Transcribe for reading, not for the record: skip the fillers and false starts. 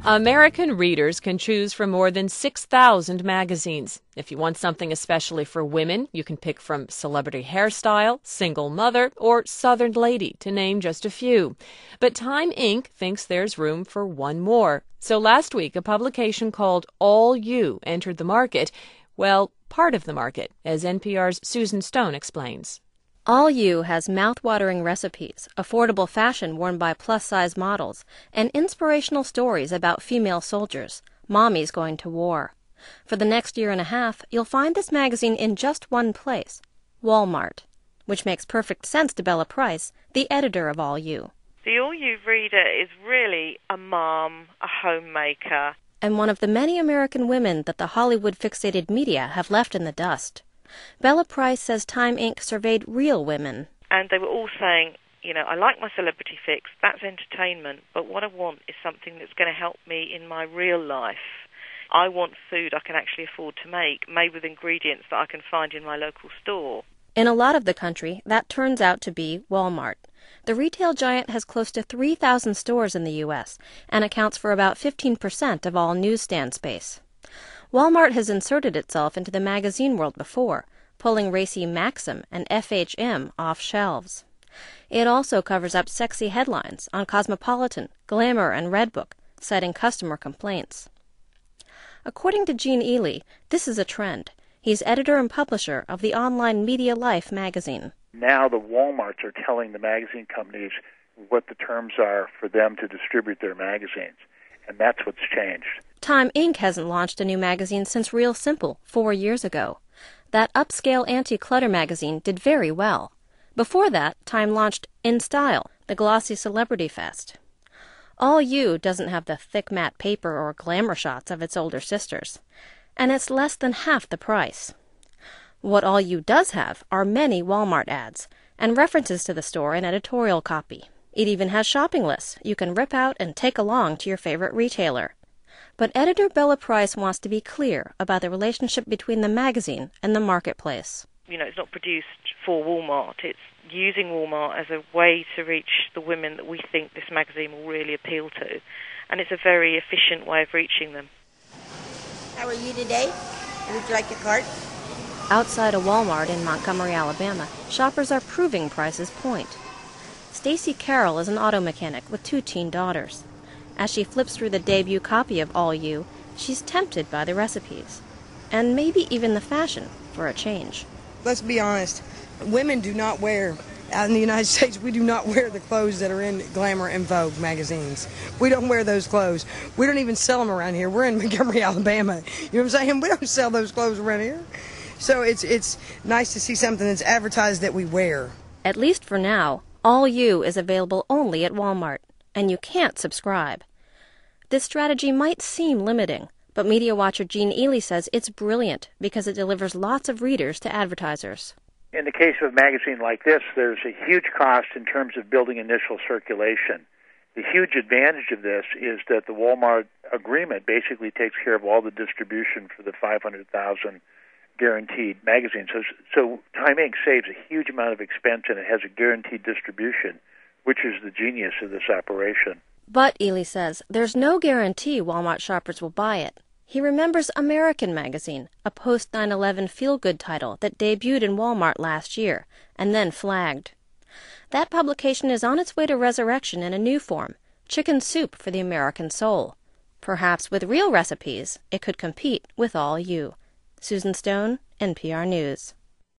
American readers can choose from more than 6,000 magazines. If you want something especially for women, you can pick from Celebrity Hairstyle, Single Mother, or Southern Lady, to name just a few. But Time Inc. thinks there's room for one more. So last week, a publication called All You entered the market. Well, part of the market, as NPR's Susan Stone explains. All You has mouth-watering recipes, affordable fashion worn by plus-size models, and inspirational stories about female soldiers, mommies going to war. For the next year and a half, you'll find this magazine in just one place, Walmart, which makes perfect sense to Bella Price, the editor of All You. The All You reader is really a mom, a homemaker, and one of the many American women that the Hollywood-fixated media have left in the dust. Bella Price says Time Inc. surveyed real women. And they were all saying, I like my celebrity fix, that's entertainment, but what I want is something that's going to help me in my real life. I want food I can actually afford to make, made with ingredients that I can find in my local store. In a lot of the country, that turns out to be Walmart. The retail giant has close to 3,000 stores in the U.S. and accounts for about 15% of all newsstand space. Walmart has inserted itself into the magazine world before, pulling racy Maxim and FHM off shelves. It also covers up sexy headlines on Cosmopolitan, Glamour, and Redbook, citing customer complaints. According to Gene Ely, this is a trend. He's editor and publisher of the online Media Life magazine. Now the Walmarts are telling the magazine companies what the terms are for them to distribute their magazines, and that's what's changed. Time Inc. hasn't launched a new magazine since Real Simple 4 years ago. That upscale anti-clutter magazine did very well. Before that, Time launched In Style, the glossy celebrity fest. All You doesn't have the thick matte paper or glamour shots of its older sisters, and it's less than half the price. What All You does have are many Walmart ads and references to the store in editorial copy. It even has shopping lists you can rip out and take along to your favorite retailer. But editor Bella Price wants to be clear about the relationship between the magazine and the marketplace. It's not produced for Walmart. It's using Walmart as a way to reach the women that we think this magazine will really appeal to. And it's a very efficient way of reaching them. How are you today? Would you like a cart? Outside a Walmart in Montgomery, Alabama, shoppers are proving Price's point. Stacy Carroll is an auto mechanic with 2 teen daughters. As she flips through the debut copy of All You, she's tempted by the recipes, and maybe even the fashion, for a change. Let's be honest, women do not wear, out in the United States, we do not wear the clothes that are in Glamour and Vogue magazines. We don't wear those clothes. We don't even sell them around here. We're in Montgomery, Alabama. You know what I'm saying? We don't sell those clothes around here. So it's nice to see something that's advertised that we wear. At least for now, All You is available only at Walmart, and you can't subscribe. This strategy might seem limiting, but media watcher Gene Ely says it's brilliant because it delivers lots of readers to advertisers. In the case of a magazine like this, there's a huge cost in terms of building initial circulation. The huge advantage of this is that the Walmart agreement basically takes care of all the distribution for the 500,000 guaranteed magazines. So Time Inc. saves a huge amount of expense, and it has a guaranteed distribution, which is the genius of this operation. But, Ely says, there's no guarantee Walmart shoppers will buy it. He remembers American Magazine, a post-9/11 feel-good title that debuted in Walmart last year, and then flagged. That publication is on its way to resurrection in a new form, chicken soup for the American soul. Perhaps with real recipes, it could compete with All You. Susan Stone, NPR News.